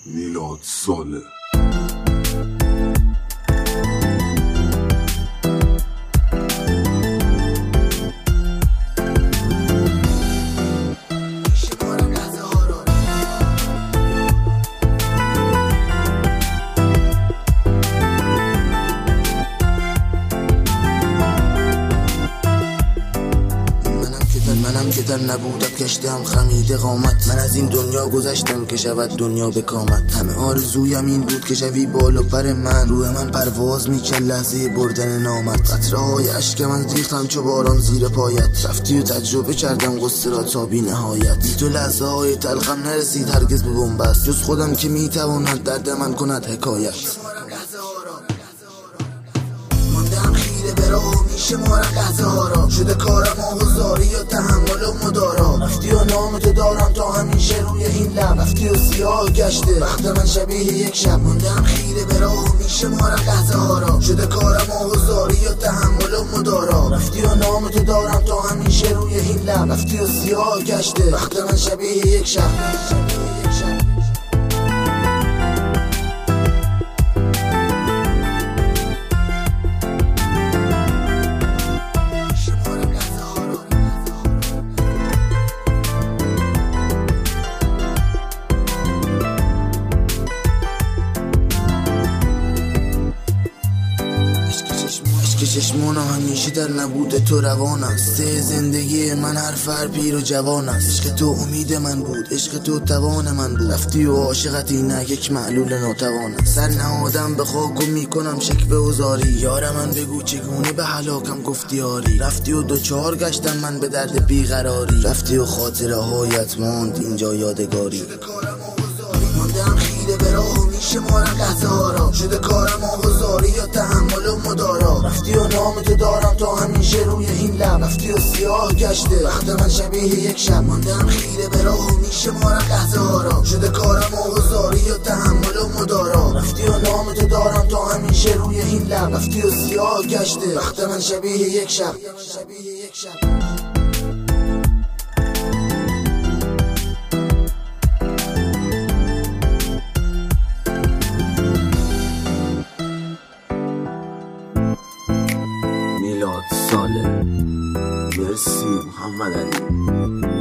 میلاد ساله. منم که در نبودم کشتم خمید قامت. من از این دنیا گذشتم که شود دنیا به کامت. همه آرزویم این بود که شوی بالا پر من. روح من پرواز میکرد لحظه بردن نامت. قطره‌های اشک من ریختم چو باران زیر پایت. رفتی و تجربه کردم قصه را تا بی نهایت. بی تو لحظه های تلخم نرسید هرگز به بنبست. جز خودم که میتواند درد من کند حکایت. میشمارم لحظه ها را. شده کارم آغازاری یا تحمل و مدارا. رفتی و نامتو دارم تا همیشه روی این لب. رفتی و سیاه گشته وقت من شبیه یک شب. موندم خیره به راه و میشمارم لحظه ها را. شده کارم آغازاری یا تحمل و مدارا. رفتی و نامتو دارم تا همیشه روی این لب. رفتی و سیاه گشته وقت من شبیه یک شب. چشمانم همیشه در نبود تو روان است. زندگی من هر پیر و جوان است. عشق تو امید من بود، عشق تو توان من بود. رفتی و عاشقتی نه یک معلول ناتوان است. سر نهادم به خاک و میکنم شکوه و زاری. یار من بگو چگونه به هلاکم گفتی آری. رفتی و دوچار گشتم من به درد بیقراری. رفتی و خاطره هایت ماند اینجا یادگاری. ماندم خیره به راه و میشمارم لحظه ها را. شده کارم آغازاری یا تحمل و مدارا. رفتی و نامتو دارم تا همیشه روی این لب. رفتی و سیاه گشته وقت من شبیه یک شب. ماندم خیره به راه و میشمارم لحظه ها را. شده کارم آغازاری یا تحمل و مدارا. رفتی و نامتو دارم تا همیشه روی این لب. رفتی و سیاه گشته وقت من شبیه یک شب. میلاد ساله. مرسی محمد علی.